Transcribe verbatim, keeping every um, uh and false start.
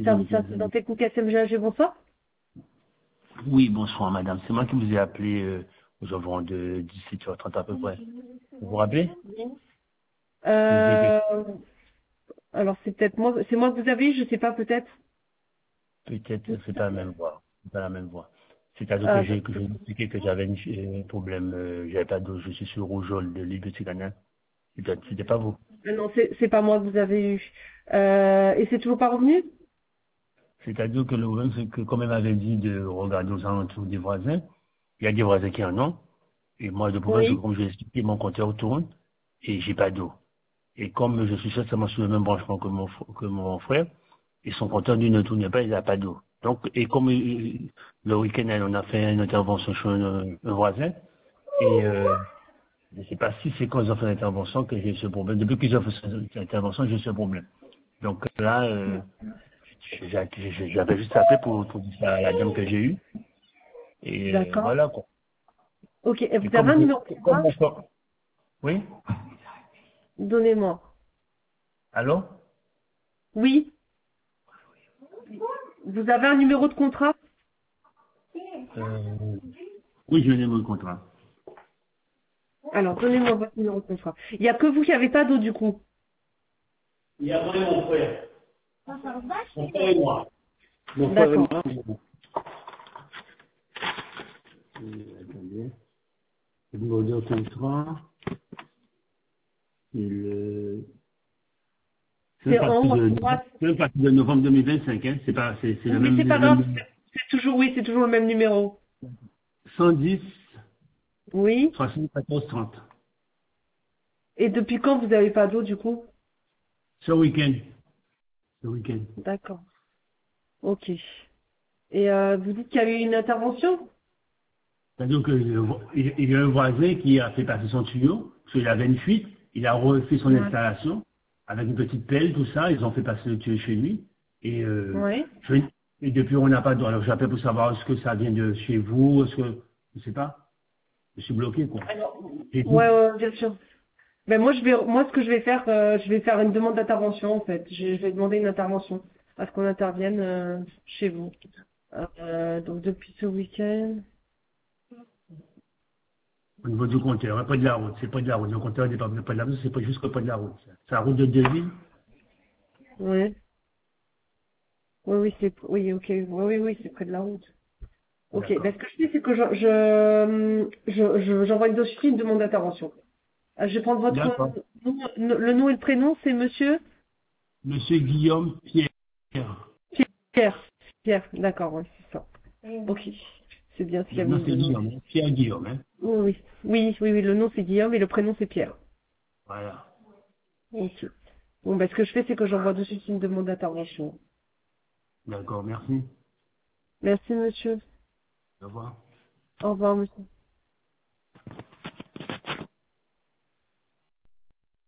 du Oui, service désolé. incident technique S M G, bonsoir. Oui, bonsoir madame. C'est moi qui vous ai appelé euh, aux environs de dix-sept heures trente à peu près. Vous vous rappelez? Je vous ai dit Euh, alors c'est peut-être moi, c'est moi que vous avez, je sais pas peut-être. peut-être que c'est pas la même voix. C'est pas la même voix. C'est-à-dire que Ah, ça- j'ai que je vous ai expliqué que j'avais une- un problème, euh, j'avais pas d'eau, je suis sur rougeole de Liberty Canal. C'était c'était pas vous. ah non, c'est c'est pas moi que vous avez eu. Euh, et c'est toujours pas revenu? C'est-à-dire que le problème, c'est que comme elle m'avait dit de regarder aux alentours des voisins, il y a des voisins qui en ont. Et moi, le problème, c'est que Oui. comme je l'ai expliqué, mon compteur tourne et j'ai pas d'eau. Et comme je suis certainement sur le même branchement que mon, fr- que mon frère, et son compteur lui ne tourne pas, il n'a pas d'eau. Donc, et comme euh, le week-end, on a fait une intervention chez un, un voisin, et euh, je ne sais pas si c'est quand ils ont fait l'intervention que j'ai ce problème. Depuis qu'ils ont fait cette intervention, j'ai ce problème. Donc là, euh, j'ai- j'ai- j'avais juste appelé pour, pour dire ça à la dame que j'ai eue. Et euh, D'accord. voilà quoi. Ok, et Et vous avez comme, un numéro de je- comme contrat? mon corps. Oui. Donnez-moi. Allô. Oui. Vous avez un numéro de contrat? euh, Oui, je viens de me contrat. Alors, donnez-moi votre numéro de contrat. Il n'y a que vous qui n'avez pas d'eau du coup. Il y a moi et mon frère. Mon frère et moi. Mon frère et D'accord. moi. Euh, attendez. Le numéro de contrat, c'est le... C'est C'est même en parti haut à de, droite. c'est même parti de novembre deux mille vingt-cinq, hein. C'est pas, c'est, c'est le Oui, même, c'est le pas grave. même, C'est toujours, oui, c'est toujours le même numéro. cent dix, Oui. soixante-quatorze, trente. Et depuis quand vous n'avez pas d'eau du coup? Ce week-end. Ce week-end. D'accord. Ok. Et euh, vous dites qu'il y a eu une intervention? C'est-à-dire que, le vo- il il y a un voisin qui a fait passer son tuyau, parce qu'il avait une fuite, il a refait son Ouais. installation, avec une petite pelle, tout ça, ils ont fait passer le tuyau chez lui, et, euh, Ouais. je- et depuis on n'a pas d'eau. Alors j'appelle pour savoir est-ce que ça vient de chez vous, est-ce que, je sais pas, je suis bloqué, quoi. Alors, Et ouais, tout. ouais, bien sûr. Ben moi, je vais, moi, ce que je vais faire, euh, je vais faire une demande d'intervention en fait. Je, je vais demander une intervention à ce qu'on intervienne euh, chez vous. Euh, donc depuis ce week-end. Au niveau du compteur, hein, pas de la route, c'est pas de la route. Le compteur n'est pas pas de la route, c'est pas juste que pas de la route. C'est la route de Deville. Oui. Oui, oui, c'est, oui, ok. Oui, oui, oui, c'est près de la route. Ok. Ben, D'accord. ce que je fais, c'est que je, je, je, je- j'envoie une dossier, une demande d'intervention. Euh, Je vais prendre votre D'accord. nom, le nom et le prénom, c'est Monsieur Monsieur Guillaume Pierre. Pierre. Pierre, d'accord, oui, c'est ça. Ok. C'est bien ce qu'il y Le a nom mis c'est dedans. Guillaume, hein. Pierre Guillaume, hein. Oui, oui, oui, oui, oui, le nom c'est Guillaume et le prénom c'est Pierre. Voilà. Ok. Bon, ben, ce que je fais, c'est que j'envoie de suite une demande d'intervention. D'accord, merci. Merci, monsieur. Au revoir. Au revoir, monsieur.